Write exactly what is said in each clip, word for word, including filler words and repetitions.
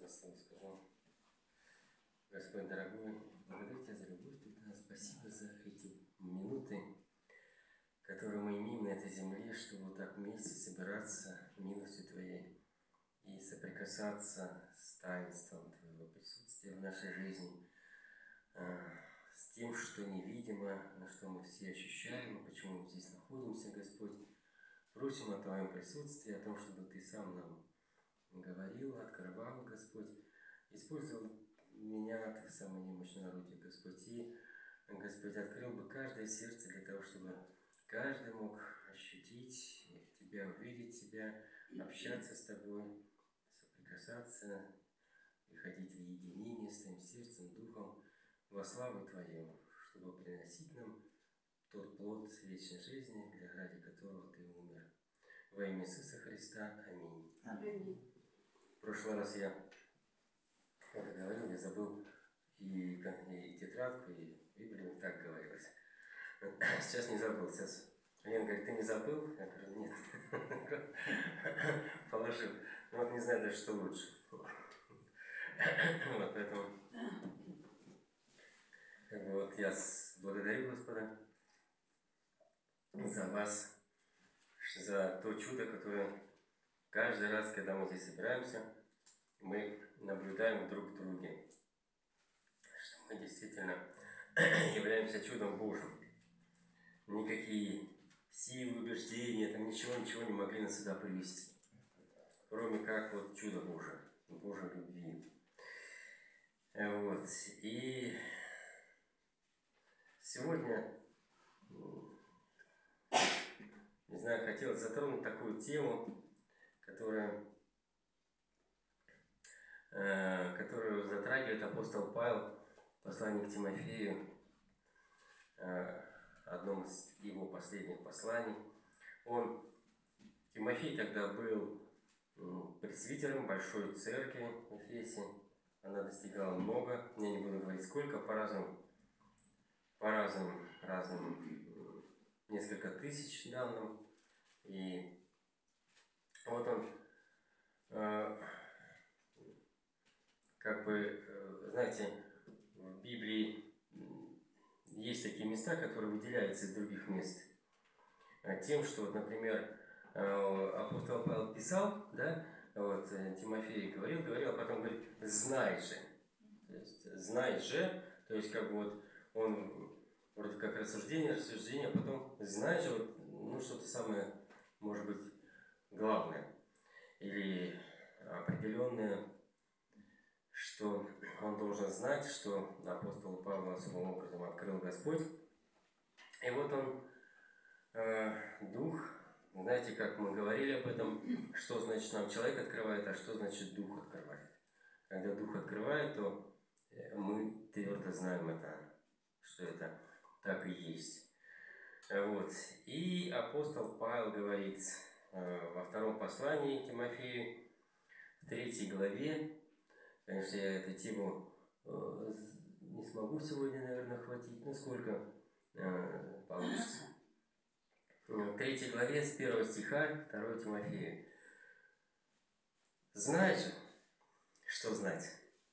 два слова скажу. Господь дорогой, благодарю Тебя за любовь Твою. Спасибо за эти минуты, которые мы имеем на этой земле, чтобы вот так вместе собираться милостью Твоей и соприкасаться с таинством Твоего присутствия в нашей жизни, с тем, что невидимо, что мы все ощущаем, и почему мы здесь находимся, Господь. Просим о Твоем присутствии, о том, чтобы Ты сам нам говорил, открывал, Господь. Использовал меня, Ты в самой немощной роде, Господь, и, Господь, открыл бы каждое сердце для того, чтобы каждый мог ощутить Тебя, увидеть Тебя, общаться с Тобой, соприкасаться, приходить в единение с Твоим сердцем, Духом, во славу Твою, чтобы приносить нам тот плод вечной жизни, для ради которого Ты умер. Во имя Иисуса Христа. Аминь. Аминь. В прошлый раз я, когда говорил, я забыл и, и тетрадку, и Библию, так говорилось. Сейчас не забыл. Сейчас Лена говорит, ты не забыл? Я говорю, нет. Положил. Ну вот не знаю даже, что лучше. Вот, поэтому как бы вот я благодарю Господа за вас, за то чудо, которое каждый раз, когда мы здесь собираемся, мы наблюдаем друг в друге, что мы действительно являемся чудом Божьим. Никакие силы, убеждения, там ничего, ничего не могли нас сюда привести, кроме как вот чудо Божие, Божьей любви. Вот. И сегодня, не знаю, хотел затронуть такую тему, которая, которую затрагивает апостол Павел в послании к Тимофею, одном из его последних посланий. Он, Тимофей тогда был пресвитером большой церкви в Эфесе. Она достигала много, я не буду говорить сколько, по разным, по разным, разным, несколько тысяч данным. И вот он, э, как бы, э, знаете, в Библии есть такие места, которые выделяются из других мест. Тем, что, вот, например, апостол Павел писал, да, вот, Тимофей говорил, говорил, а потом говорит, знай же. То есть, знай же, то есть, как бы вот он вроде как рассуждение, рассуждение, а потом знай же, вот, ну, что-то самое, может быть, главное или определенное, что он должен знать, что апостол Павел особым образом открыл Господь. И вот он, э, Дух, знаете, как мы говорили об этом, что значит нам человек открывает, а что значит Дух открывает. Когда Дух открывает, то мы твердо знаем это, что это так и есть. Вот. И апостол Павел говорит э, во втором послании к Тимофею, в третьей главе, конечно, я эту тему э, не смогу сегодня, наверное, хватить, ну сколько э, получится. В третьей главе с первого стиха, второго Тимофею. Знай же, что знать.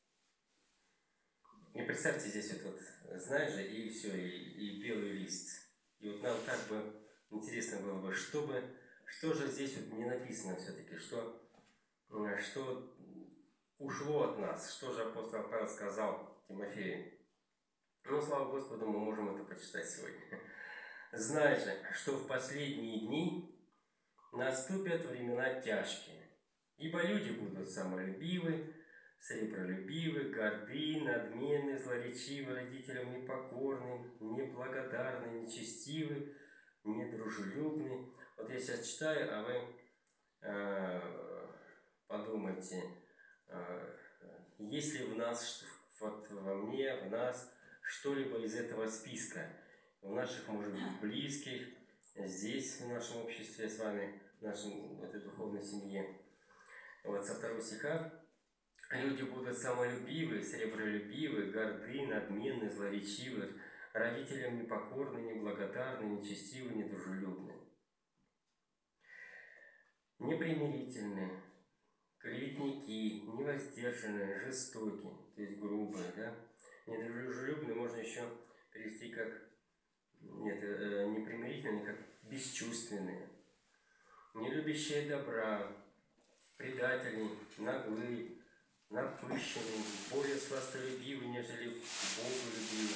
И представьте здесь вот, вот знай же, и все, и, и белый лист. И вот нам так бы интересно было бы, что, бы, что же здесь вот не написано все-таки, что, что ушло от нас, что же апостол Павел сказал Тимофею. Ну, слава Господу, мы можем это почитать сегодня. Знай же, что в последние дни наступят времена тяжкие, ибо люди будут самолюбивы, сребролюбивы, горды, надменны, злоречивы, родителям непокорны, неблагодарны, нечестивы, недружелюбны. Вот я сейчас читаю, а вы э, подумайте, э, есть ли в нас, вот во мне, в нас что-либо из этого списка, в наших, может быть, близких, здесь, в нашем обществе с вами, в нашем, в этой духовной семье. Вот со второго стиха. Люди будут самолюбивы, сребролюбивы, горды, надменны, злоречивы, родителям непокорны, неблагодарны, нечестивы, недружелюбны, непримирительны, клеветники, невоздержанные, жестокие, то есть грубые, да. Недружелюбные можно еще перевести как, нет, э, непримирительные, как бесчувственные, не любящие добра, предатели, наглые, напыщенные, более сластолюбивы, нежели боголюбивы,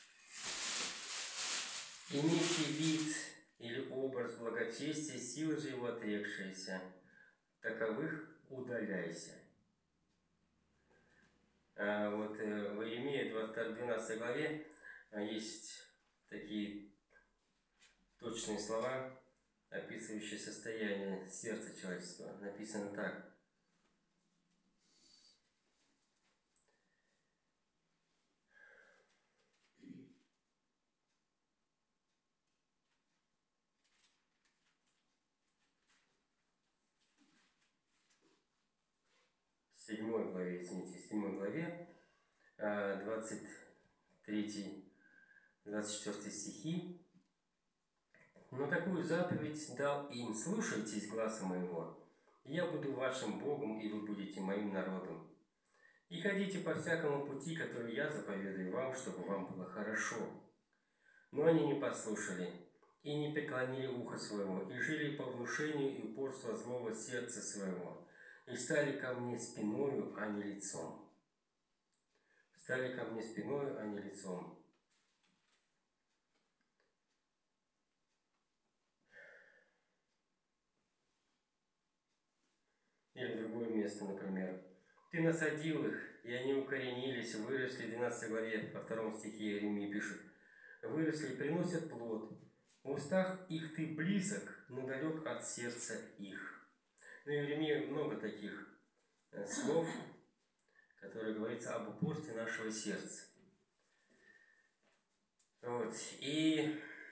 имеющий вид или образ благочестия, силы же его отрекшиеся, таковых удаляйся. А вот в Иеремии двенадцатой главе есть такие точные слова, описывающие состояние сердца человеческого. Написано так. В седьмой главе, извините, в седьмой главе, двадцать третий двадцать четвёртый стихи. «Но такую заповедь дал им: слушайтесь гласа моего, и я буду вашим Богом, и вы будете моим народом. И ходите по всякому пути, который я заповедую вам, чтобы вам было хорошо. Но они не послушали и не преклонили ухо своего, и жили по внушению и упорству злого сердца своего, и стали ко мне спиною, а не лицом». Стали ко мне спиною, а не лицом. Или другое место, например. «Ты насадил их, и они укоренились, выросли», в двенадцатой главе, во втором стихе Иеремии пишет, «выросли и приносят плод. В устах их ты близок, но далек от сердца их». Ну, в Иеремии много таких слов, которые говорится об упорстве нашего сердца. Вот. И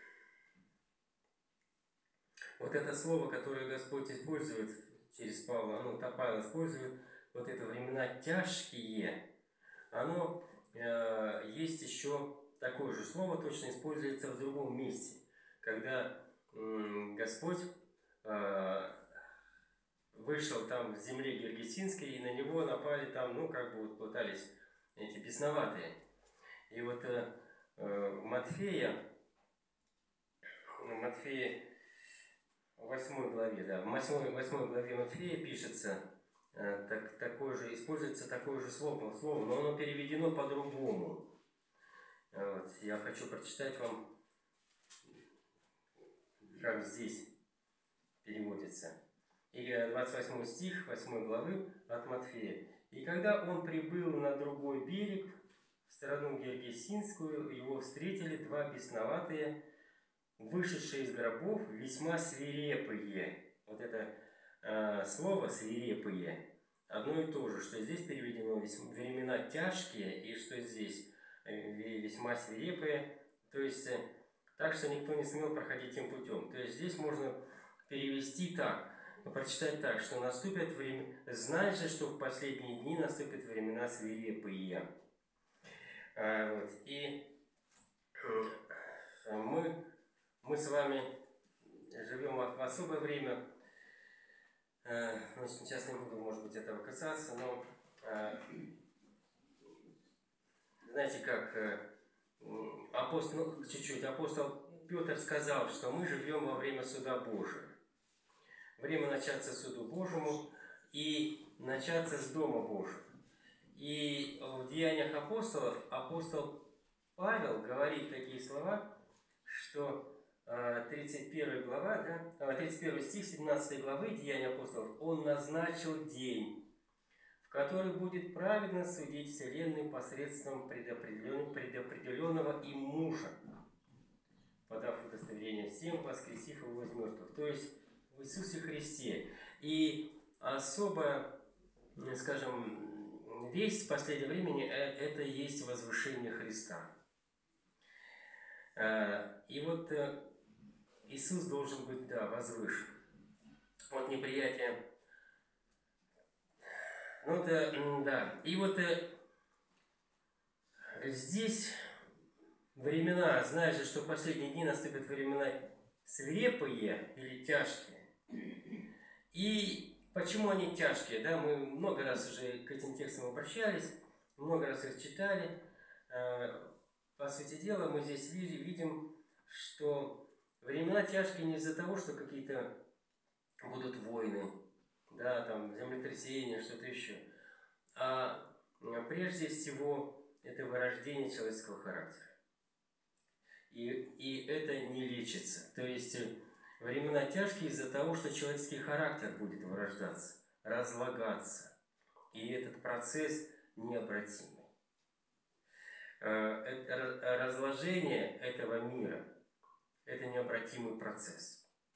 вот это слово, которое Господь использует через Павла, ну, Павел использует, вот это времена тяжкие, оно э, есть еще такое же слово, точно используется в другом месте, когда э, Господь э, вышел там в земле Гергесинской, и на него напали там, ну, как бы вот пытались эти бесноватые. И вот э, в Матфея, в Матфея в восьмой главе, да, в восьмой, восьмой главе Матфея пишется, э, так, такое же, используется такое же слово, слово, но оно переведено по-другому. Вот, я хочу прочитать вам, как здесь переводится. И двадцать восьмой стих восьмой главы от Матфея. «И когда он прибыл на другой берег, в сторону Гергесинскую, его встретили два бесноватые, вышедшие из гробов, весьма свирепые». Вот это э, слово «свирепые» одно и то же, что здесь переведено «времена тяжкие», и что здесь «весьма свирепые», то есть э, так, что никто не смел проходить тем путем. То есть здесь можно перевести так, прочитать так, что наступят время, знай же, что в последние дни наступят времена свирепые. А, вот, и мы, мы с вами живем в особое время. Ну, сейчас не буду, может быть, этого касаться, но знаете, как апостол, ну, чуть-чуть, апостол Петр сказал, что мы живем во время суда Божия. Время начаться суду Божьему и начаться с Дома Божьего. И в Деяниях апостолов апостол Павел говорит такие слова, что тридцать первая глава, да, тридцать первый стих семнадцатой главы Деяний апостолов, он назначил день, в который будет праведно судить вселенную посредством предопределенного, предопределенного им мужа, подав удостоверение всем, воскресив его из мертвых, то есть в Иисусе Христе. И особо, скажем, весть в последнее время – это и есть возвышение Христа. И вот Иисус должен быть, да, возвышен. Вот неприятие. Ну, это, да. И вот здесь времена, знаешь же, что в последние дни наступят времена свирепые или тяжкие. И почему они тяжкие, да? Мы много раз уже к этим текстам обращались, много раз их читали. По сути дела, мы здесь видим, что времена тяжкие не из-за того, что какие-то будут войны, да, там землетрясения, что-то еще, а прежде всего это вырождение человеческого характера. И, и это не лечится. То есть времена тяжкие из-за того, что человеческий характер будет вырождаться, разлагаться. И этот процесс необратимый. Разложение этого мира – это необратимый процесс.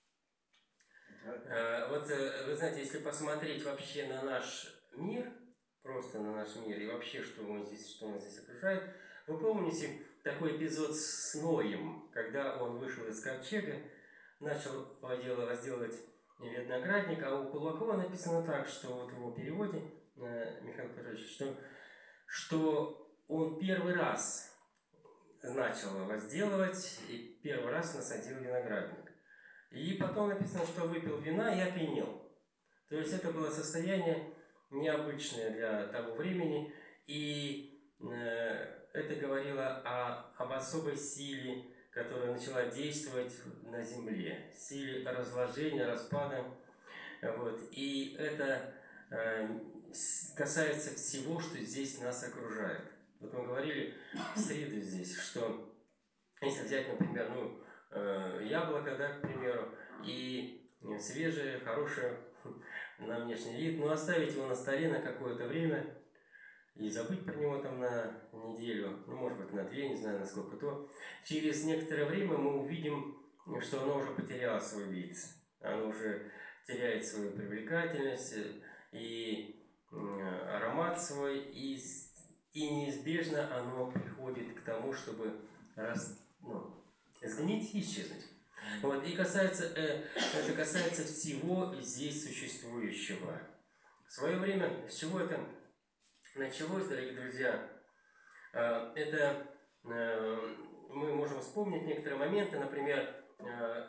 Вот вы знаете, если посмотреть вообще на наш мир, просто на наш мир и вообще, что, мы здесь, что нас здесь окружает, вы помните такой эпизод с Ноем, когда он вышел из ковчега, начал возделывать виноградник, а у Кулакова написано так, что вот в его переводе, Михаил Петрович, что, что он первый раз начал возделывать и первый раз насадил виноградник. И потом написано, что выпил вина и опьянел. То есть это было состояние необычное для того времени, и э, это говорило о, об особой силе, которая начала действовать на земле, силе разложения, распада. Вот. И это э, касается всего, что здесь нас окружает. Вот мы говорили в среду здесь, что если взять, например, ну, э, яблоко, да, к примеру, и свежее, хорошее на внешний вид, но оставить его на столе на какое-то время и забыть про него там на неделю, ну, может быть, на две, не знаю, насколько то, через некоторое время мы увидим, что оно уже потеряло свой вид, оно уже теряет свою привлекательность и аромат свой, и, и неизбежно оно приходит к тому, чтобы раз, ну, сгнить и исчезнуть. Вот, и касается, э, это касается всего здесь существующего. В свое время, с чего это началось, дорогие друзья, э, это э, мы можем вспомнить некоторые моменты, например, э,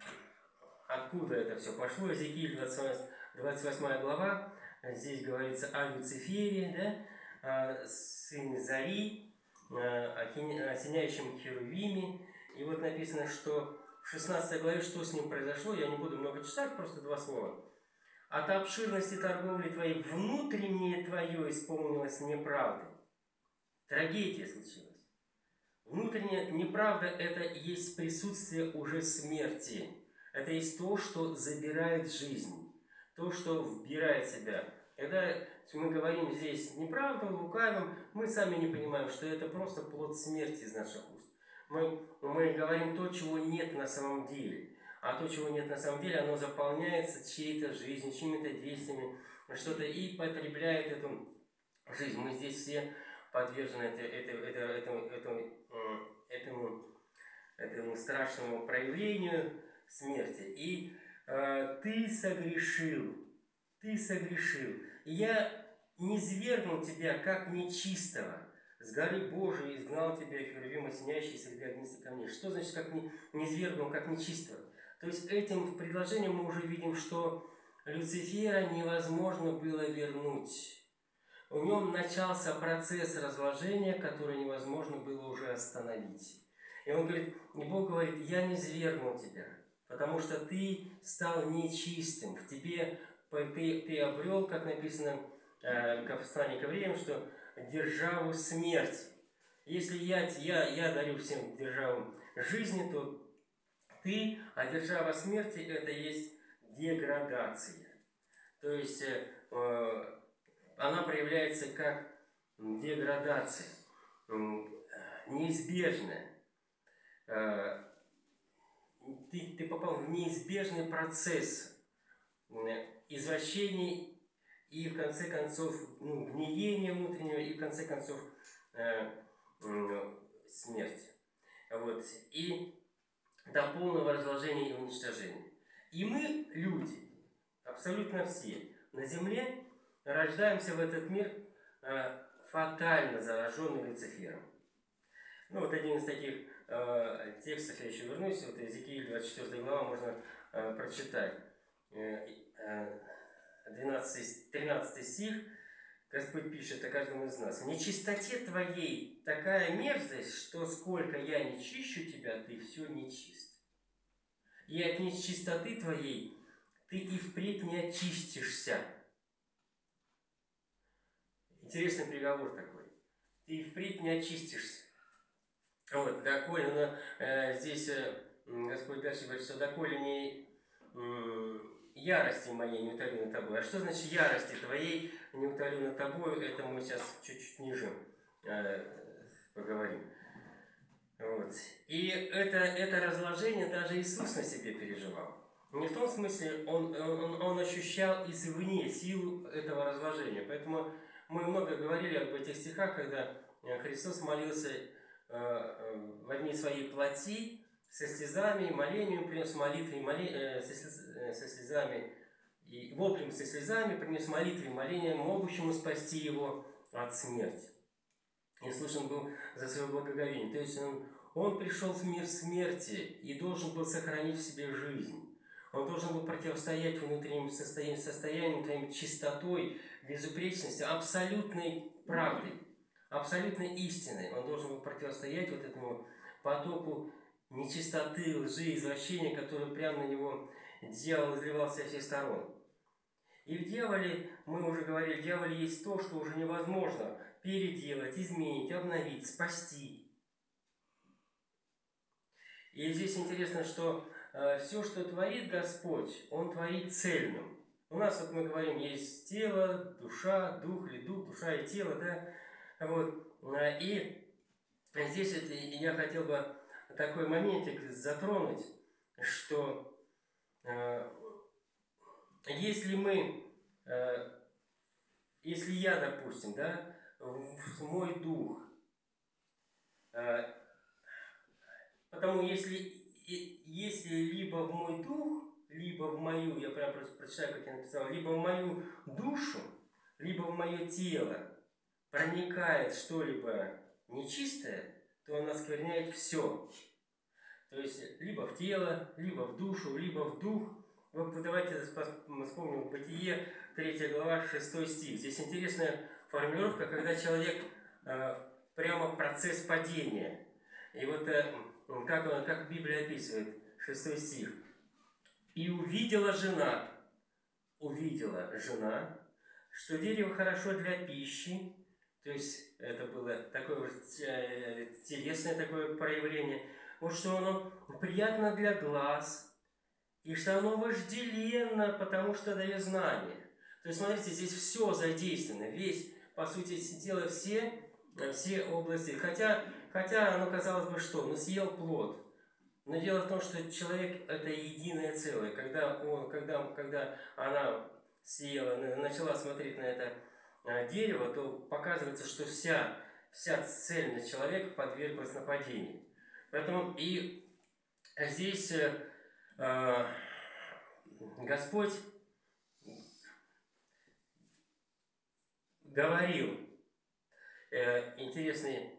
откуда это все пошло. Иезекииль двадцать восьмая глава, здесь говорится о Люцифере, да, сыне Зари, о осеняющем Херувиме. И вот написано, что в шестнадцатой главе, что с ним произошло, я не буду много читать, просто два слова. «От обширности торговли твоей внутреннее твое исполнилось неправдой». Трагедия случилась. Внутренняя неправда – это есть присутствие уже смерти. Это есть то, что забирает жизнь, то, что вбирает в себя. Когда мы говорим здесь неправду, лукавим, мы сами не понимаем, что это просто плод смерти из наших уст. Мы, мы говорим то, чего нет на самом деле. А то, чего нет на самом деле, оно заполняется чьей-то жизнью, чьими-то действиями, что-то и потребляет эту жизнь. Мы здесь все подвержены это, это, это, этому, этому, этому, этому страшному проявлению смерти. И э, ты согрешил, ты согрешил. И я низвергнул тебя, как нечистого. С горы Божией изгнал тебя, Херувим, осеняющий среди огнистых камней. Что значит, как не, низвергнул, как нечистого? То есть этим предложением мы уже видим, что Люцифера невозможно было вернуть. В нем начался процесс разложения, который невозможно было уже остановить. И он говорит, и Бог говорит, я низвергнул тебя, потому что ты стал нечистым. В тебе ты, ты обрел, как написано э, в послании к евреям, что державу смерти. Если я, я, я дарю всем державу жизни, то ты, а держава смерти – это есть деградация. То есть э, она проявляется как деградация, неизбежная. Ты, ты попал в неизбежный процесс извращений и, в конце концов, ну, гниения внутреннего и, в конце концов, э, э, смерти. Вот. И до полного разложения и уничтожения. И мы, люди, абсолютно все, на земле рождаемся в этот мир э, фатально зараженный Люцифером. Ну, вот один из таких э, текстов, я еще вернусь, вот Иезекииль двадцать четвёртая глава, можно э, прочитать. Э, э, двенадцатый, тринадцатый стих, Господь пишет о каждом из нас. «В нечистоте твоей такая мерзость, что сколько я не чищу тебя, ты все нечист. И от нечистоты твоей ты и впредь не очистишься». Интересный приговор такой. Ты и впредь не очистишься. Вот, доколе, но э, здесь э, Господь дальше говорит, что доколе не э, ярости моей не утолю над тобой. А что значит ярости твоей не утолю над тобой? Это мы сейчас чуть-чуть ниже э, поговорим. Вот. И это, это разложение даже Иисус на себе переживал. Не в том смысле, он, он, он ощущал извне силу этого разложения. Поэтому мы много говорили об этих стихах, когда Христос молился э, э, в одни своей плоти, со слезами и молением, принес молитвы и моле, э, со, слез, э, со слезами и воплем со слезами, принес молитвы и моления, могущему спасти его от смерти. И слышен был за свое благоговение. То есть он, он пришел в мир смерти и должен был сохранить в себе жизнь. Он должен был противостоять внутренним состоянием, состоянием твоим чистотой, безупречностью, абсолютной правдой, абсолютной истиной. Он должен был противостоять вот этому потоку нечистоты, лжи, извращения, который прямо на него дьявол изливался со всех сторон. И в дьяволе, мы уже говорили, в дьяволе есть то, что уже невозможно переделать, изменить, обновить, спасти. И здесь интересно, что э, все, что творит Господь, Он творит цельным. У нас, вот мы говорим, есть тело, душа, дух или дух, душа и тело, да? Вот. И здесь это, я хотел бы такой моментик затронуть, что э, если мы, э, если я, допустим, да, в мой дух, э, потому если, если либо в мой дух, либо в мою, я прям просто прочитаю, как я написал, либо в мою душу, либо в мое тело проникает что-либо нечистое, то оно оскверняет все. То есть либо в тело, либо в душу, либо в дух. Вот давайте вспомним Бытие, третья глава, шестой стих. Здесь интересная формулировка, когда человек э, прямо процесс падения. И вот э, как, он, как Библия описывает, шестой стих. «И увидела жена, увидела жена, что дерево хорошо для пищи». То есть это было такое вот телесное такое проявление. Вот что оно приятно для глаз, и что оно вожделенно, потому что дает знание. То есть, смотрите, здесь все задействовано, весь, по сути дела, все, все области. Хотя, хотя оно казалось бы, что? Ну, съел плод. Но дело в том, что человек – это единое целое. Когда, он, когда, когда она съела, начала смотреть на это дерево, то показывается, что вся, вся цельность человека подверглась нападению. Поэтому и здесь э, Господь говорил э, интересные,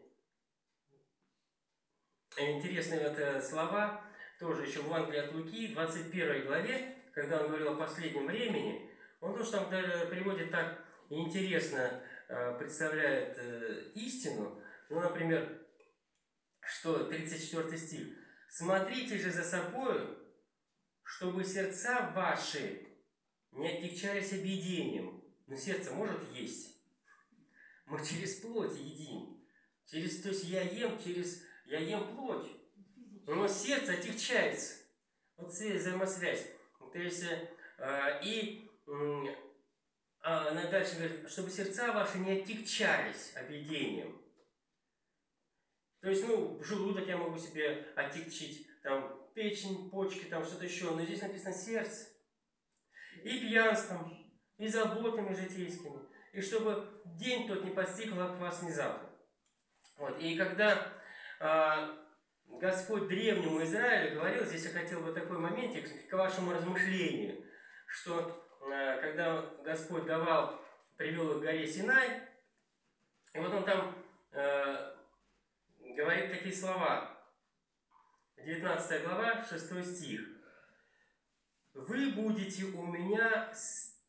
интересные вот, э, слова, тоже еще в Евангелии от Луки, двадцать первой главе, когда он говорил о последнем времени, он тоже там даже приводит так интересно, э, представляет э, истину. Ну, например, что тридцать четвёртый стих. «Смотрите же за собою, чтобы сердца ваши не отягчались объедением». Но сердце может есть. Мы через плоть едим. Через, то есть я ем через, я ем плоть. Но сердце отягчается. Вот связь, взаимосвязь. То есть, э, и э, она дальше говорит, чтобы сердца ваши не отягчались объедением. То есть, ну, желудок я могу себе оттягчить, там, печень, почки, там, что-то еще. Но здесь написано сердце. И пьянством, и заботами житейскими. И чтобы день тот не постиг вас внезапно. Вот. И когда э, Господь древнему Израилю говорил, здесь я хотел бы такой моментик к вашему размышлению, что э, когда Господь давал, привел их к горе Синай, и вот он там э, говорит такие слова, девятнадцатая глава, шестой стих. «Вы будете у меня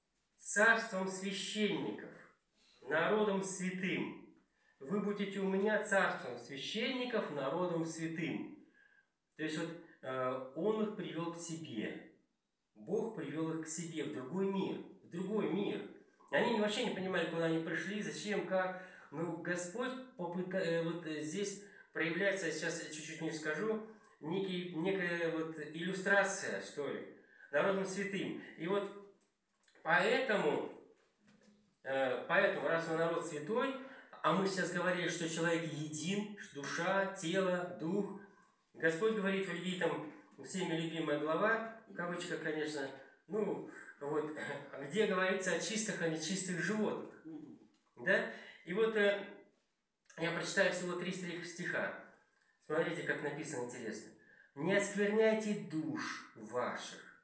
царством священников, народом святым. Вы будете у меня царством священников, народом святым. То есть вот э, Он их привел к себе. Бог привел их к себе, в другой мир. В другой мир. Они вообще не понимали, куда они пришли, зачем, как. Но Господь попыта... э, вот здесь проявляется, сейчас я чуть-чуть не скажу, некий, некая вот иллюстрация, что ли, народом святым. И вот поэтому, э, поэтому, раз вы народ святой, а мы сейчас говорили, что человек един, душа, тело, дух, Господь говорит в Левитам, всеми любимая глава, в кавычках, конечно, ну, вот, где говорится о чистых, а не чистых животных. Да? И вот э, я прочитаю всего три стиха. Смотрите, как написано интересно. «Не оскверняйте душ ваших,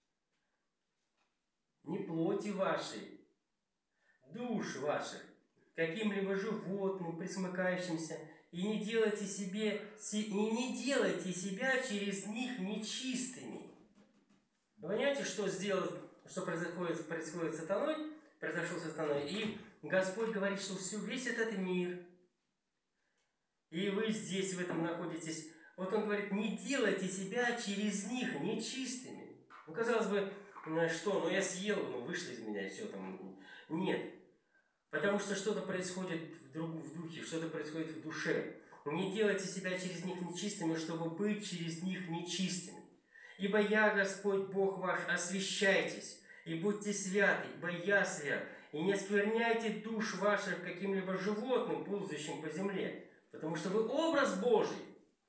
не плоти вашей, душ ваших, каким-либо животным, присмыкающимся, и не делайте себе, и не делайте себя через них нечистыми». Вы понимаете, что сделал, что происходит, происходит с сатаной, произошло с сатаной, и Господь говорит, что все, весь этот мир, и вы здесь, в этом находитесь, вот Он говорит, не делайте себя через них нечистыми. Ну, казалось бы, что, ну я съел, ну вышло из меня, и все там. Нет. Потому что что-то происходит в, друг, в духе, что-то происходит в душе. Не делайте себя через них нечистыми, чтобы быть через них нечистыми. Ибо я, Господь Бог ваш, освящайтесь, и будьте святы, ибо я свят. И не оскверняйте душ ваших каким-либо животным, ползающим по земле, потому что вы образ Божий.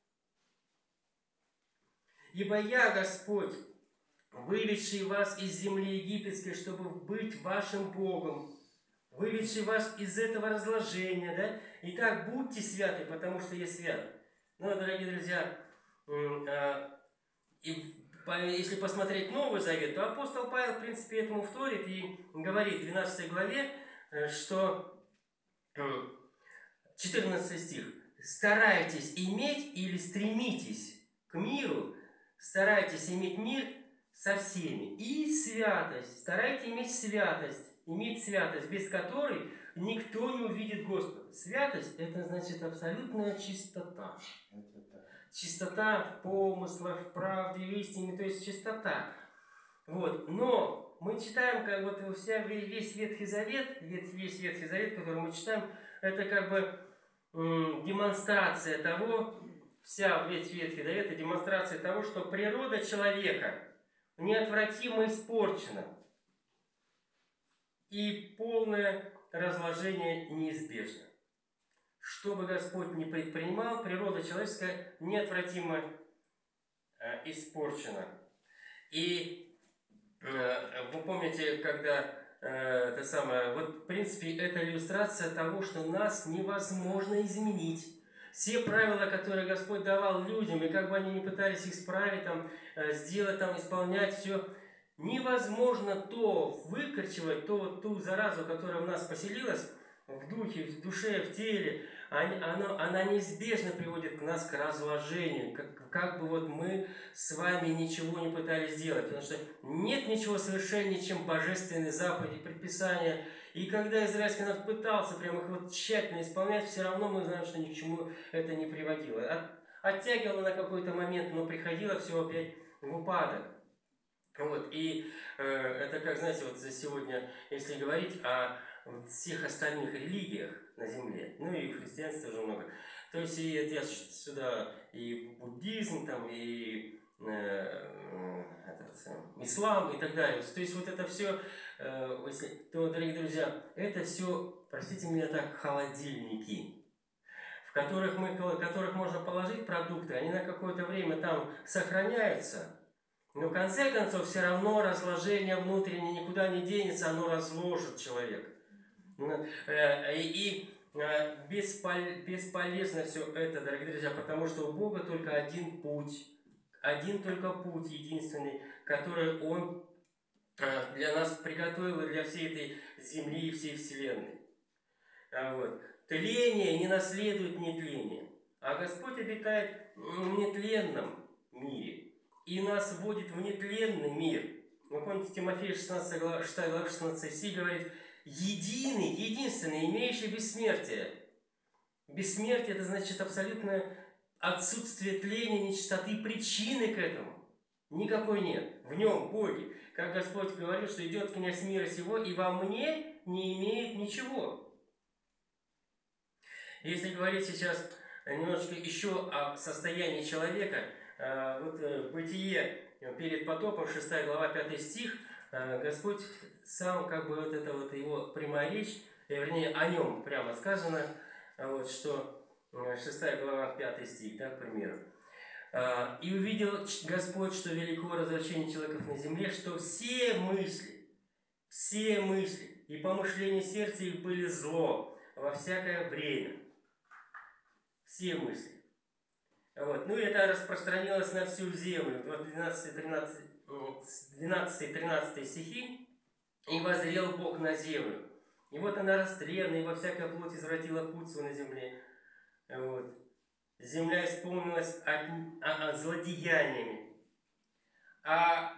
Ибо я, Господь, выведший вас из земли египетской, чтобы быть вашим Богом, выведший вас из этого разложения, да? Итак, будьте святы, потому что я свят. Ну, дорогие друзья, и если посмотреть Новый Завет, то апостол Павел, в принципе, этому вторит и говорит в двенадцатой главе, что четырнадцатый стих. «Старайтесь иметь или стремитесь к миру, старайтесь иметь мир со всеми. И святость, старайтесь иметь святость, иметь святость, без которой никто не увидит Господа». Святость – это значит абсолютная чистота. Чистота в помыслах, в правде, в истине, то есть чистота. Вот. Но мы читаем, как вот вся, весь Ветхий Завет, весь, весь Ветхий Завет, который мы читаем, это как бы м, демонстрация того, вся весь Ветхий Завет, это демонстрация того, что природа человека неотвратимо испорчена. И полное разложение неизбежно. Что бы Господь ни предпринимал, природа человеческая неотвратимо э, испорчена. И э, вы помните, когда э, это самое, вот в принципе это иллюстрация того, что нас невозможно изменить. Все правила, которые Господь давал людям, и как бы они ни пытались их справить, там, э, сделать, там, исполнять все, невозможно то выкорчевать, то вот ту заразу, которая в нас поселилась, в духе, в душе, в теле, она, она неизбежно приводит к нас к разложению, как, как бы вот мы с вами ничего не пытались сделать, потому что нет ничего совершеннее, чем божественные заповеди, предписания, и когда израильский народ пытался прям их вот тщательно исполнять, все равно мы знаем, что ни к чему это не приводило. От, оттягивало на какой-то момент, но приходило все опять в упадок. Вот, и э, это как, знаете, вот сегодня, если говорить о всех остальных религиях на земле, ну и в христианстве тоже много, то есть и это я сюда и буддизм, там, и э, этот, ислам и так далее. То есть вот это все, э, если, то, дорогие друзья, это все, простите меня так, холодильники, в которых, мы, в которых можно положить продукты, они на какое-то время там сохраняются. Но в конце концов, все равно разложение внутреннее никуда не денется, оно разложит человека. И бесполезно все это, дорогие друзья, потому что у Бога только один путь, один только путь единственный, который Он для нас приготовил и для всей этой земли и всей вселенной. Вот. Тление не наследует нетление, а Господь обитает в нетленном мире и нас вводит в нетленный мир. Вы помните, Тимофея шестнадцатая глава, шестая глава, шестнадцатый стих говорит: «Единый, единственный, имеющий бессмертие». Бессмертие – это значит абсолютное отсутствие тления, нечистоты, причины к этому. Никакой нет. В нем, в Боге. Как Господь говорил, что идет князь мира сего, и во мне не имеет ничего. Если говорить сейчас немножечко еще о состоянии человека, вот в Бытие перед потопом, шестая глава, пятый стих, Господь сам, как бы вот это вот его прямая речь, вернее, о нем прямо сказано, вот, что шестая глава, пятый стих, да, к примеру. «И увидел Господь, что велико развращение человеков на земле, что все мысли, все мысли и помышления сердца их были зло во всякое время». Все мысли. Вот. Ну и это распространилось на всю землю. двенадцатый-тринадцатый стихи. «И воззрел Бог на землю. И вот она растрена, и во всякая плоть извратила путь свой на земле». Вот. Земля исполнилась от, от, от злодеяниями. А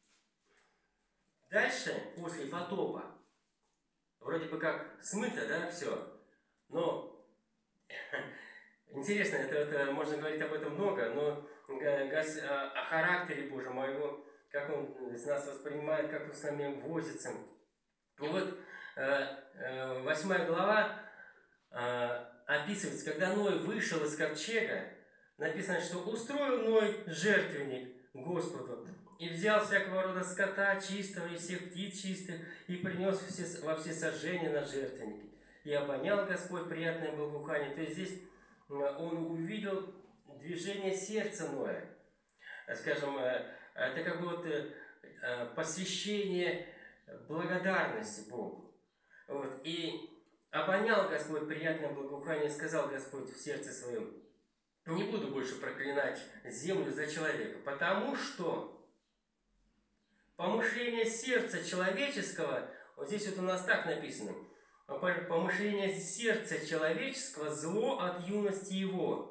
дальше, после потопа, вроде бы как смыто, да, все. Но интересно, это, это можно говорить об этом много, но о характере Божьем, о его, как он нас воспринимает, как он с нами возится. И вот восьмая глава описывается, когда Ной вышел из ковчега, написано, что устроил Ной жертвенник Господу и взял всякого рода скота чистого и всех птиц чистых и принес все, во все сожжения на жертвенники. И обонял Господь приятное благоухание. То есть здесь он увидел движение сердца Ноя. Скажем, это как бы вот посвящение благодарности Богу. Вот. И обонял Господь приятное благоухание, сказал Господь в сердце своем: не буду больше проклинать землю за человека, потому что помышление сердца человеческого, вот здесь вот у нас так написано, помышление сердца человеческого зло от юности его.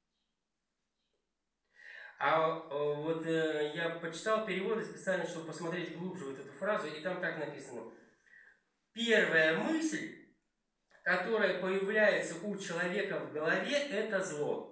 А вот я почитал переводы специально, чтобы посмотреть глубже вот эту фразу, и там так написано: первая мысль, которая появляется у человека в голове, это зло.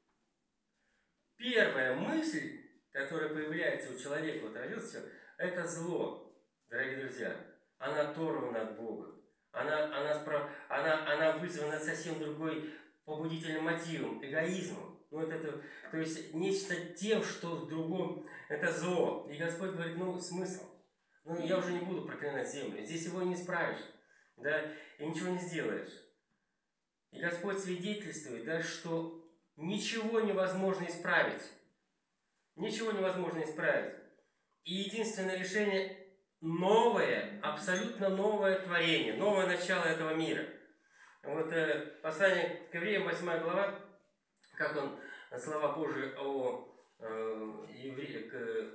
Первая мысль, которая появляется у человека, вот родился человек, это зло, дорогие друзья. Она оторвана от Бога. Она, она, она, она вызвана совсем другой побудительным мотивом, эгоизмом. Ну, это, это, то есть нечто тем, что в другом, это зло. И Господь говорит: ну, смысл? Ну, я уже не буду проклинать землю. Здесь его и не исправишь, да, и ничего не сделаешь. И Господь свидетельствует, да, что ничего невозможно исправить. Ничего невозможно исправить. И единственное решение – новое, абсолютно новое творение, новое начало этого мира. Вот э, послание к Евреям, восьмая глава, как он, слова Божии о, э, евре, к,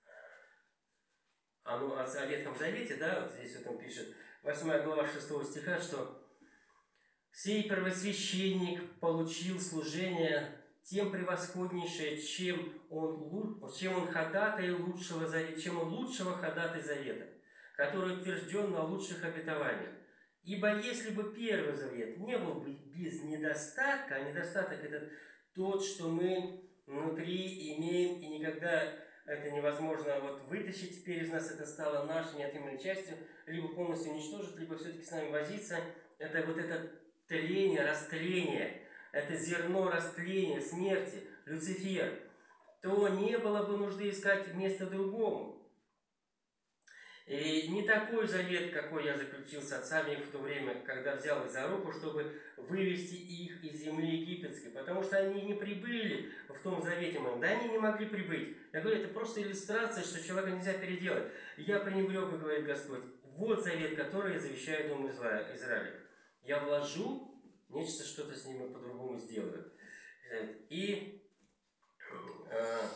о, о Ветхом Завете, да, вот здесь вот он пишет, восьмая глава, шестого стиха, что «Сей первосвященник получил служение тем превосходнейшее, чем он, чем он ходатай лучшего завета, чем он лучшего ходатай завета, который утвержден на лучших обетованиях. Ибо если бы первый завет не был бы без недостатка, а недостаток это тот, что мы внутри имеем, и никогда это невозможно вот вытащить, теперь из нас это стало нашей неотъемлемой частью, либо полностью уничтожить, либо все-таки с нами возиться, это вот этот тление, растление, это зерно растления, смерти, Люцифер, то не было бы нужды искать место другому. И не такой завет, какой я заключил с отцами их в то время, когда взял их за руку, чтобы вывести их из земли египетской, потому что они не прибыли в том завете моем. Да они не могли прибыть. Я говорю, это просто иллюстрация, что человека нельзя переделать. Я пренебрег, и говорит Господь, вот завет, который я завещаю дому Израилев. Я вложу нечто, что-то с ними по-другому сделаю. И, э,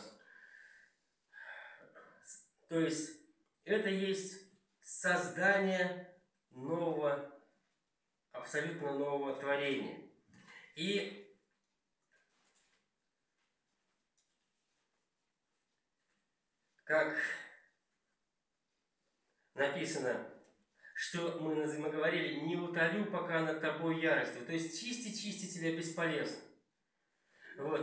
то есть, это есть создание нового, абсолютно нового творения. И как написано, что мы, мы говорили, не утолю пока над тобой яростью. То есть чисти, чисти тебя бесполезно. Вот.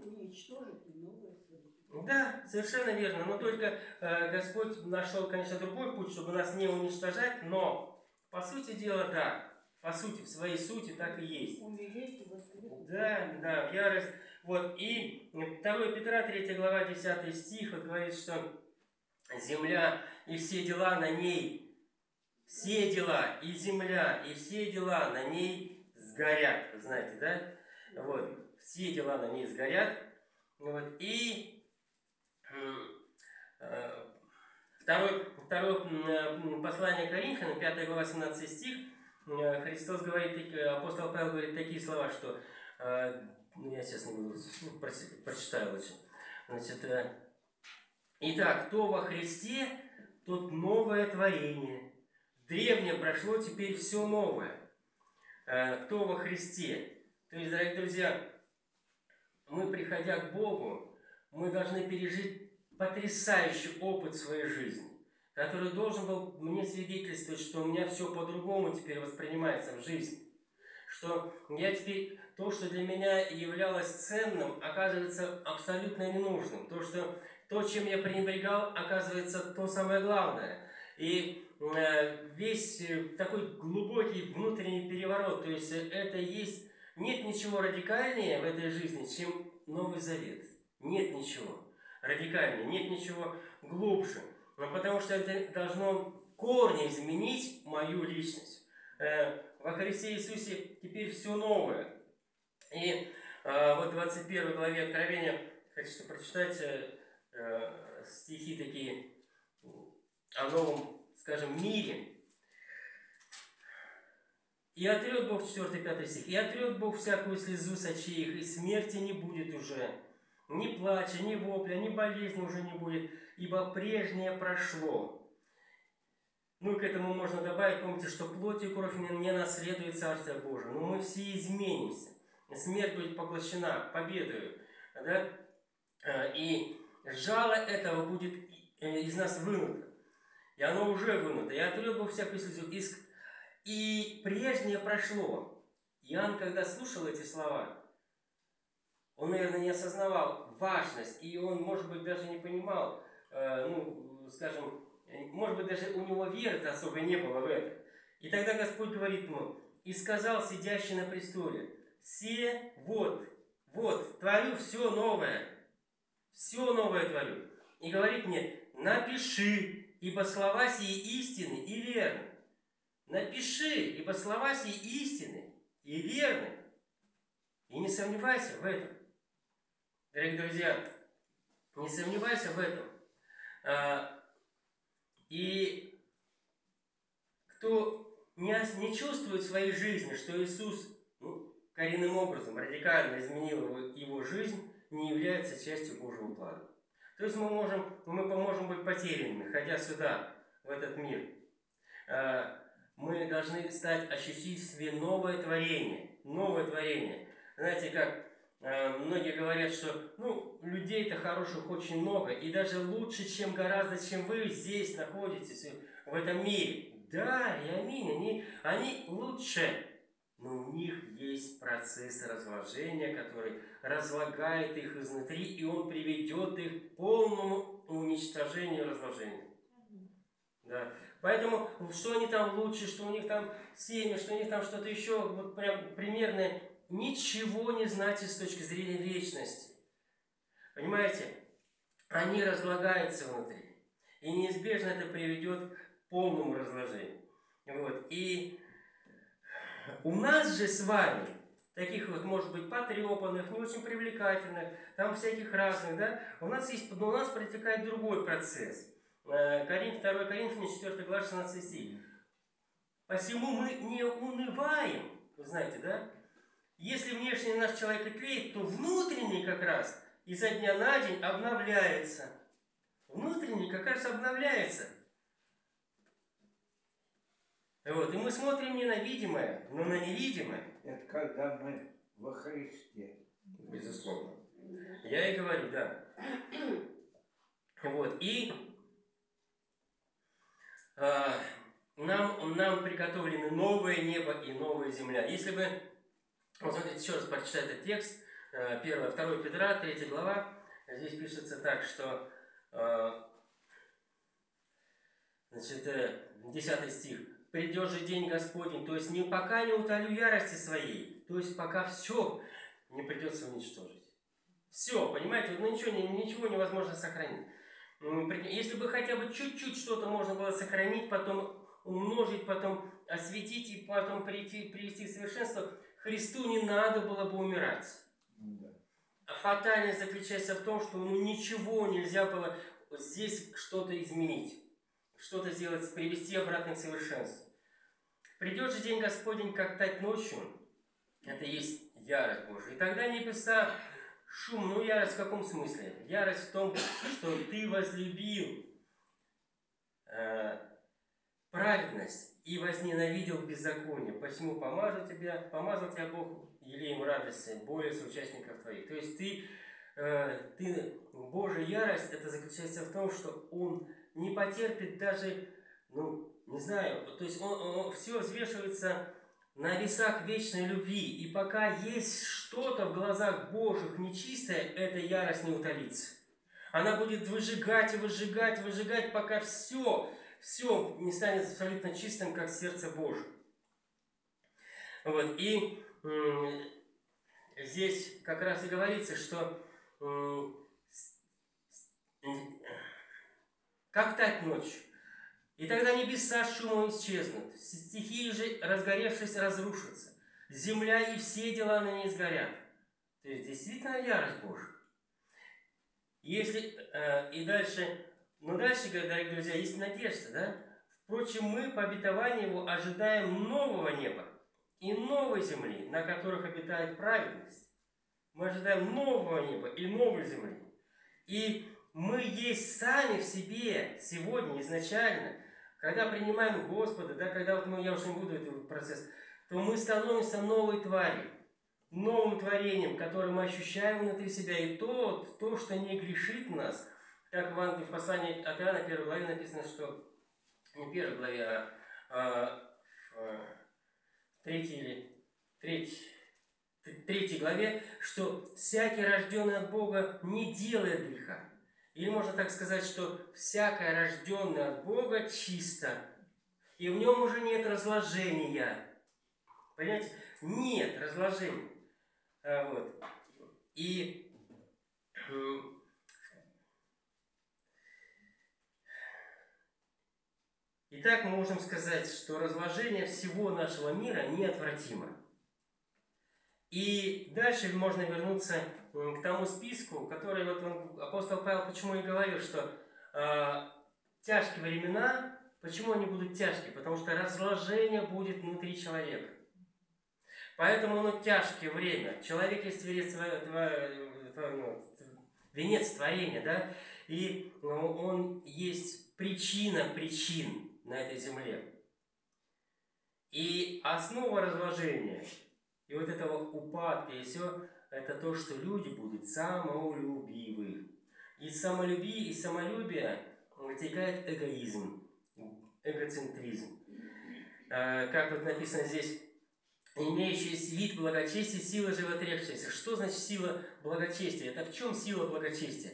Да, совершенно верно. Но только э, Господь нашел, конечно, другой путь, чтобы нас не уничтожать, но по сути дела, да. По сути, в своей сути так и есть. Умереть и воскреснуть. Да, да, в ярость. Вот. И второе Петра, третья глава, десятый стих, вот говорит, что земля и все дела на ней, все дела, и земля, и все дела на ней сгорят. Вы знаете, да? Вот. Все дела на ней сгорят. Вот. И Второе, второе послание Коринфянам, пятая глава, семнадцатый стих, Христос говорит, апостол Павел говорит такие слова, что, ну я сейчас не буду, прочитаю лучше. Значит, итак, кто во Христе, тот новое творение. Древнее прошло, теперь все новое. Кто во Христе. То есть, дорогие друзья, мы, приходя к Богу, мы должны пережить потрясающий опыт своей жизни, который должен был мне свидетельствовать, что у меня все по-другому теперь воспринимается в жизни. Что я теперь, то, что для меня являлось ценным, оказывается абсолютно ненужным. То, что то, чем я пренебрегал, оказывается то самое главное. И э, весь такой глубокий внутренний переворот, то есть это есть, нет ничего радикальнее в этой жизни, чем Новый Завет. Нет ничего радикальнее, нет ничего глубже. Но потому что это должно корни изменить мою личность. Во Христе Иисусе теперь все новое. И э, вот в двадцать первой главе Откровения, хочу прочитать э, стихи такие о новом, скажем, мире. «И отрет Бог», четвёртый пятый стих, «И отрет Бог всякую слезу с очей их, и смерти не будет уже, ни плача, ни вопля, ни болезни уже не будет, ибо прежнее прошло». Ну и к этому можно добавить, помните, что плоть и кровь не наследует Царствие Божие, но мы все изменимся. Смерть будет поглощена победою, да? И жало этого будет из нас вынуто. И оно уже вынуто. И отрет Бог всякую слезу. И прежнее прошло. Иоанн, когда слушал эти слова, он, наверное, не осознавал важность, и он, может быть, даже не понимал, ну, скажем, может быть, даже у него веры особо не было в это. И тогда Господь говорит ему: «И сказал сидящий на престоле: все, вот, вот, творю все новое, все новое творю». И говорит мне: «Напиши, ибо слова сии истины и верны». Напиши, ибо слова сии истины и верны. И не сомневайся в этом. Дорогие друзья, не сомневайся в этом. И кто не, не чувствует в своей жизни, что Иисус ну, коренным образом, радикально изменил его, его жизнь, не является частью Божьего плана. То есть мы можем, мы поможем быть потерянными, ходя сюда, в этот мир. Мы должны стать, ощутить в себе новое творение. Новое творение. Знаете, как многие говорят, что ну, людей-то хороших очень много, и даже лучше, чем гораздо, чем вы здесь находитесь, в этом мире. Да, и аминь, они, они лучше, но у них есть процесс разложения, который разлагает их изнутри, и он приведет их к полному уничтожению и разложению. Да. Поэтому, что они там лучше, что у них там семя, что у них там что-то еще, вот прям примерно ничего не значит с точки зрения вечности. Понимаете? Они разлагаются внутри. И неизбежно это приведет к полному разложению. Вот. И у нас же с вами, таких вот, может быть, потрепанных, не очень привлекательных, там всяких разных, да, у нас есть, у нас протекает другой процесс. Коринф, второе Коринфянам, четвёртая глава, шестнадцатый стих. «Посему мы не унываем», вы знаете, да? «Если внешний наш человек и тлеет, то внутренний как раз изо дня на день обновляется». Внутренний как раз обновляется. Вот, и мы смотрим не на видимое, но на невидимое. Это когда мы во Христе. Безусловно. Я и говорю, да. Вот, и нам, нам приготовлены новое небо и новая земля. Если бы, вот смотрите, еще раз прочитать этот текст, первое, второе Петра, третья глава, здесь пишется так, что, значит, десятый стих. «Придет же день Господень», то есть не пока не утолю ярости своей, то есть пока все не придется уничтожить. Все, понимаете, ну ничего, ничего невозможно сохранить. Если бы хотя бы чуть-чуть что-то можно было сохранить, потом умножить, потом осветить и потом прийти, привести к совершенству, Христу не надо было бы умирать. А фатальность заключается в том, что ну, ничего нельзя было здесь что-то изменить, что-то сделать, привести обратно к совершенству. Придет же день Господень, как тать ночью, это есть ярость Божия. И тогда небеса шум, ну ярость в каком смысле? Ярость в том, что ты возлюбил э, праведность и возненавидел беззаконие. Посему помазал тебя, помазал тебя Бог елеем радости, более соучастников твоих. То есть ты, э, ты, Божья ярость, это заключается в том, что Он не потерпит даже, ну, не знаю, то есть он, он, все взвешивается на весах вечной любви. И пока есть что-то в глазах Божьих нечистое, эта ярость не утолится. Она будет выжигать и выжигать, выжигать, пока все, все не станет абсолютно чистым, как сердце Божие. Вот. И м- здесь как раз и говорится, что м- как тать ночью. И тогда небеса шумом исчезнут, стихии же, разгоревшись, разрушатся. Земля и все дела на ней сгорят. То есть действительно ярость Божия. Если, э, и дальше, но дальше, дорогие друзья, есть надежда, да? Впрочем, мы по обетованию его ожидаем нового неба и новой земли, на которых обитает праведность. Мы ожидаем нового неба и новой земли. И мы есть сами в себе сегодня изначально, когда принимаем Господа, да, когда вот мы, я уж не буду этот процесс, то мы становимся новой тварью, новым творением, которое мы ощущаем внутри себя. И то, то что не грешит в нас, как в Евангелии, в послании от Иоанна, первой главе написано, что не в первой главе, а, а в третьей или третьей, третьей главе, что всякий, рожденный от Бога, не делает греха. Или можно так сказать, что всякое, рожденное от Бога, чисто, и в нем уже нет разложения. Понимаете? Нет разложения. А, вот. И итак, мы можем сказать, что разложение всего нашего мира неотвратимо. И дальше можно вернуться к тому списку, который вот он, апостол Павел почему и говорил, что э, тяжкие времена, почему они будут тяжкие? Потому что разложение будет внутри человека. Поэтому оно тяжкое время. Человек есть творец, венец творения, да? И он есть причина причин на этой земле. И основа разложения и вот этого упадка, и все, это то, что люди будут самолюбивы. Из самолюбия и самолюбия вытекает эгоизм, эгоцентризм. Как вот написано здесь, имеющий вид благочестия, сила же отрекшаяся. Что значит сила благочестия? Это в чем сила благочестия?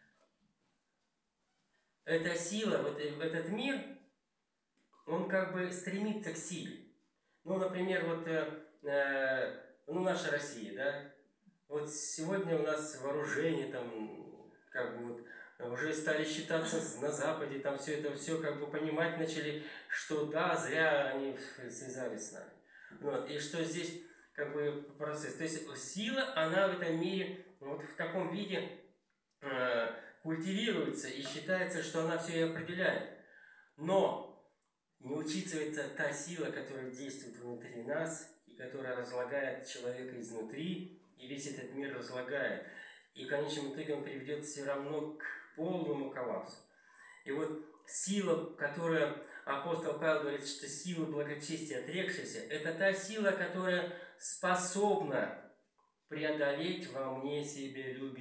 Эта сила, вот этот мир, он как бы стремится к силе. Ну, например, вот э, ну, наша Россия, да, вот сегодня у нас вооружение, там, как бы вот, уже стали считаться на Западе, там все это, все как бы понимать начали, что да, зря они связались с нами. Вот, и что здесь как бы процесс. То есть сила, она в этом мире вот в таком виде э, культивируется и считается, что она все и определяет. Но не учитывается та сила, которая действует внутри нас и которая разлагает человека изнутри, и весь этот мир разлагает. И в конечном итоге он приведет все равно к полному коллапсу. И вот сила, которая апостол Павел говорит, что сила благочестия отрекшаяся, это та сила, которая способна преодолеть во мне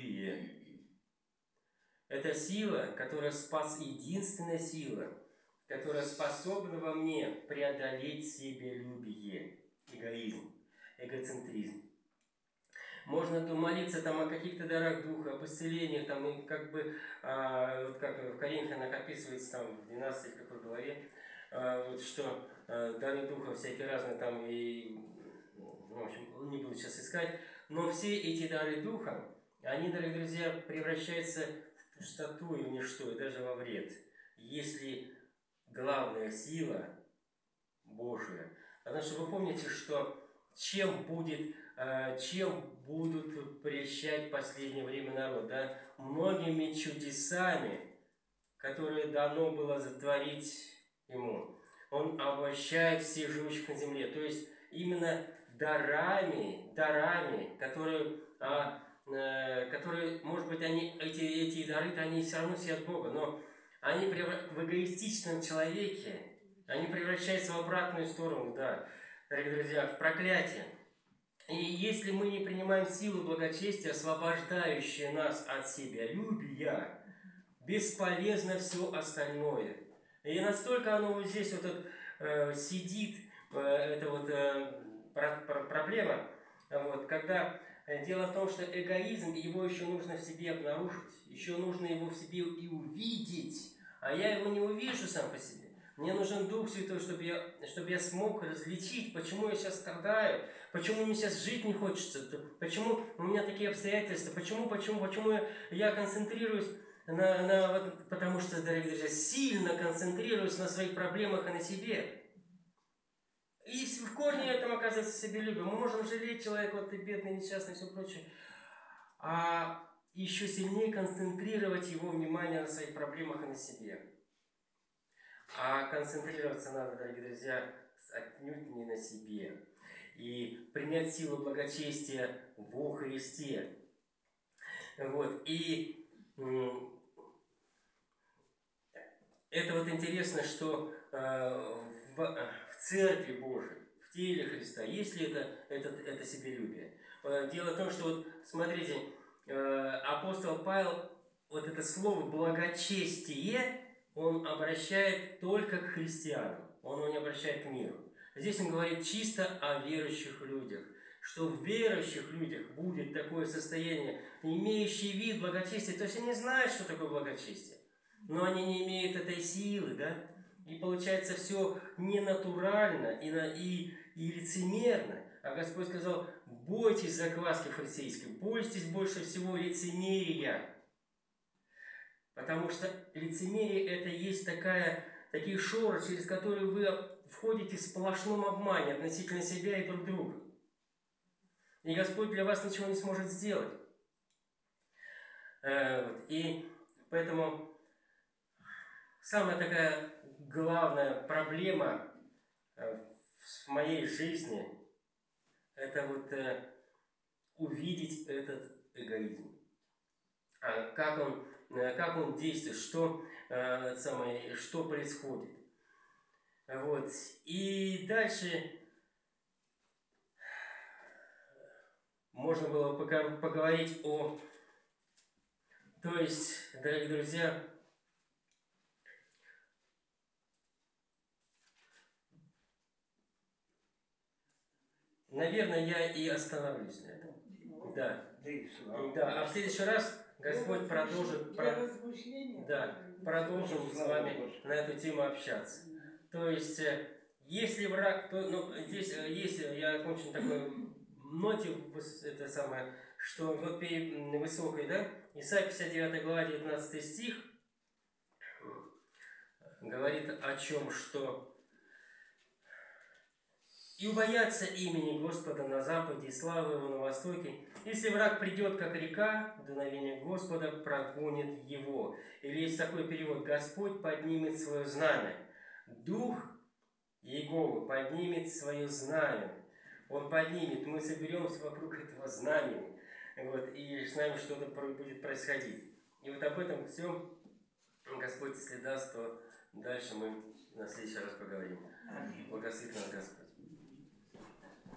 себелюбие. Это сила, которая спас, единственная сила, которое способно во мне преодолеть себялюбие, эгоизм, эгоцентризм. Можно молиться там о каких-то дарах Духа, об исцелениях, там, и как бы, а, вот как в Коринфянах описывается там в двенадцатой в какой главе, а, вот что а, дары Духа всякие разные там, и, ну, в общем, не буду сейчас искать, но все эти дары Духа, они, дорогие друзья, превращаются в пустоту и в ничто, и даже во вред, если главная сила Божия. Потому что вы помните, что чем будет, э, чем будут прельщать в последнее время народ, да? Многими чудесами, которые дано было затворить ему. Он обольщает всех живущих на земле. То есть именно дарами, дарами, которые, а, э, которые, может быть, они, эти, эти дары-то, они все равно все от Бога, но они в эгоистичном человеке, они превращаются в обратную сторону, да, дорогие друзья, в проклятие. И если мы не принимаем силу благочестия, освобождающую нас от себялюбия, бесполезно все остальное. И настолько оно вот здесь вот, вот э, сидит, э, эта вот э, про, про, проблема, вот, когда э, дело в том, что эгоизм, его еще нужно в себе обнаружить, еще нужно его в себе и увидеть, а я его не увижу сам по себе. Мне нужен Дух Святой, чтобы я, чтобы я смог различить, почему я сейчас страдаю, почему мне сейчас жить не хочется, почему у меня такие обстоятельства, почему, почему, почему я концентрируюсь на, на, вот, потому что, дорогие друзья, сильно концентрируюсь на своих проблемах и на себе. И в корне этом оказывается себелюбие. Мы можем жалеть человека, вот ты бедный, несчастный и все прочее, а еще сильнее концентрировать его внимание на своих проблемах и на себе. А концентрироваться надо, дорогие друзья, отнюдь не на себе. И принять силу благочестия во Христе. Вот. И это вот интересно, что э, в, в Церкви Божией, в теле Христа, есть ли это, это, это себелюбие? Э, дело в том, что вот, смотрите, э, апостол Павел, вот это слово «благочестие», он обращает только к христианам, он его не обращает к миру. Здесь он говорит чисто о верующих людях, что в верующих людях будет такое состояние, имеющее вид благочестия, то есть они знают, что такое благочестие, но они не имеют этой силы, да? И получается все ненатурально и, на, и, и лицемерно. А Господь сказал, бойтесь закваски фарисейской, бойтесь больше всего лицемерия. Потому что лицемерие это есть такая, такие шоры, через которые вы входите в сплошном обмане относительно себя и друг друга. И Господь для вас ничего не сможет сделать. И поэтому самая такая главная проблема в моей жизни – это вот увидеть этот эгоизм. Как он, как он действует, что, самое, что происходит. Вот. И дальше можно было поговорить о... То есть, дорогие друзья, наверное, я и остановлюсь на этом. Да. Да, а в следующий раз Господь продолжит, про... да, продолжим с вами на эту тему общаться. То есть, если враг, то, ну, здесь есть, я окончу на такой ноте, это самое, что вот при высокой, да, Исайя пятьдесят девятая глава, девятнадцатый стих, говорит о чем, что «И убоятся имени Господа на западе, и славы Его на востоке. Если враг придет, как река, дуновение Господа прогонит его». Или есть такой перевод: «Господь поднимет свое знамя». Дух Иеговы поднимет свое знамя. Он поднимет, мы соберемся вокруг этого знамени. Вот, и с нами что-то будет происходить. И вот об этом всем Господь, если даст, то дальше мы на следующий раз поговорим. Благословит нас Господь.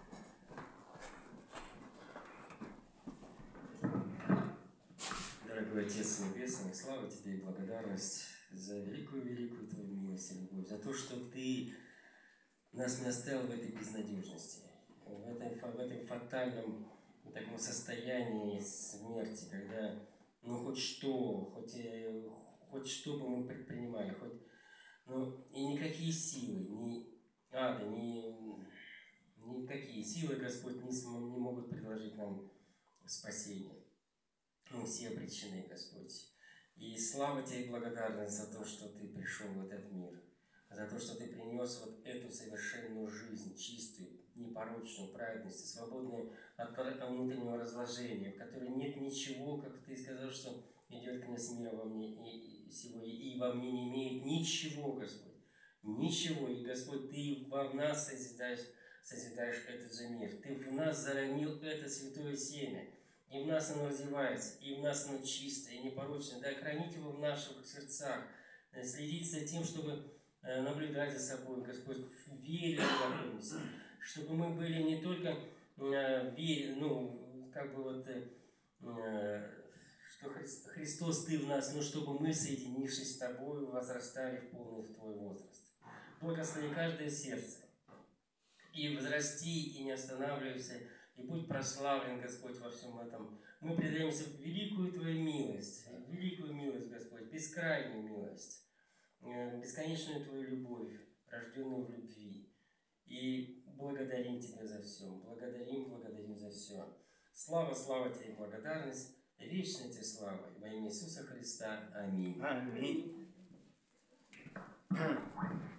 Дорогой Дорогой Отец Небесный, слава Тебе и благодарность за великую-великую Твою милость и любовь, за то, что Ты нас не оставил в этой безнадежности, в этом, в этом фатальном таком состоянии смерти, когда ну хоть что, хоть, э, хоть что бы мы предпринимали, хоть, ну и никакие силы, ни ада, ни, никакие силы, Господь, не, см- не могут предложить нам спасение. Мы все обречены, Господь. И слава Тебе и благодарность за то, что Ты пришел в этот мир, за то, что Ты принес вот эту совершенную жизнь, чистую, непорочную, праведность, свободную от внутреннего разложения, в которой нет ничего, как Ты сказал, что идет князь мира во мне и, и сего, и, и во мне не имеет ничего, Господь. Ничего. И, Господь, Ты во нас созидаешь, созидаешь этот же мир. Ты в нас заронил это святое семя. И в нас оно развивается, и в нас оно чистое, и непорочное. Да, хранить его в наших сердцах, следить за тем, чтобы наблюдать за собой, Господь, в вере мы находимся, чтобы мы были не только в вере, ну, как бы вот, что Христос Ты в нас, но чтобы мы, соединившись с Тобой, возрастали в полный в Твой возраст. Благослови каждое сердце, и возрасти, и не останавливайся, и будь прославлен, Господь, во всем этом. Мы предаемся в великую Твою милость, в великую милость, Господь, бескрайнюю милость, бесконечную Твою любовь, рожденную в любви. И благодарим Тебя за все, благодарим, благодарим за все. Слава, слава Тебе и благодарность, вечная Тебе слава. Во имя Иисуса Христа. Аминь. Аминь.